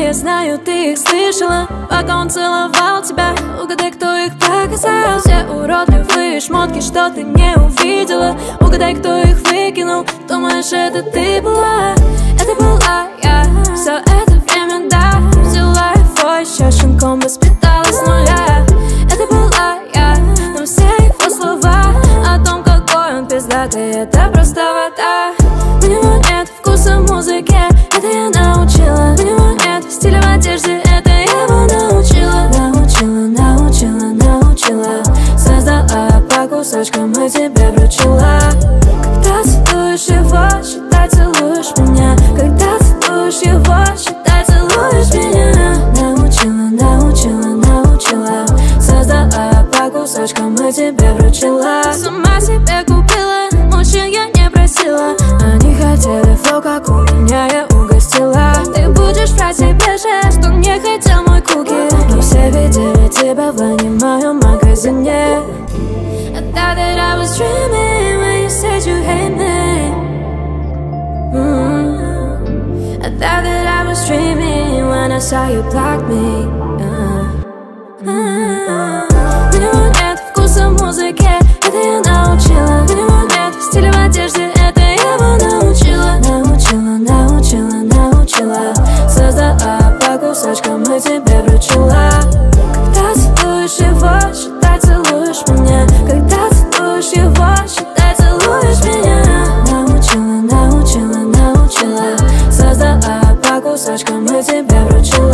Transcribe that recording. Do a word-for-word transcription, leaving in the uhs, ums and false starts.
я знаю, ты их слышала. Пока он целовал тебя, угадай, кто их показал. Все уродливые шмотки, что ты не увидела. Угадай, кто их выкинул. Думаешь, это ты была? Это была я. Все это время, да, взяла его еще щенком, воспитала с нуля. Это была я, но все его слова о том, какой он пиздатый, это просто вода. У него нет вкуса в музыке, это я научила. У него нет стиля в одежде, это я его научила. Научила, научила, научила. Создала по кусочкам и тебе вручила. Когда целуешь его, считай, целуешь меня. Когда целуешь его, считай, целуешь меня. Научила, научила, научила. Создала по кусочкам и тебе вручила. Сама себе купила, мужчин я не просила. Они хотели флоу, как у меня, я угостила. Ты будешь врать себе же, что не хотел мой куки. Но все видели тебя в моем магазине. I thought that I was dreaming when you said you hate me. mm-hmm. I thought that I was dreaming when I saw you block me. uh-huh. У него нет вкуса в музыке, это я научила. У него нет стиля в одежде, это я его научила. Научила, научила, научила. Создала по кусочкам и тебе вручила. Когда целуешь его, считай, целуешь меня. Когда целуешь его, считай, целуешь меня. Научила, научила, научила. Создала по кусочкам и тебе вручила.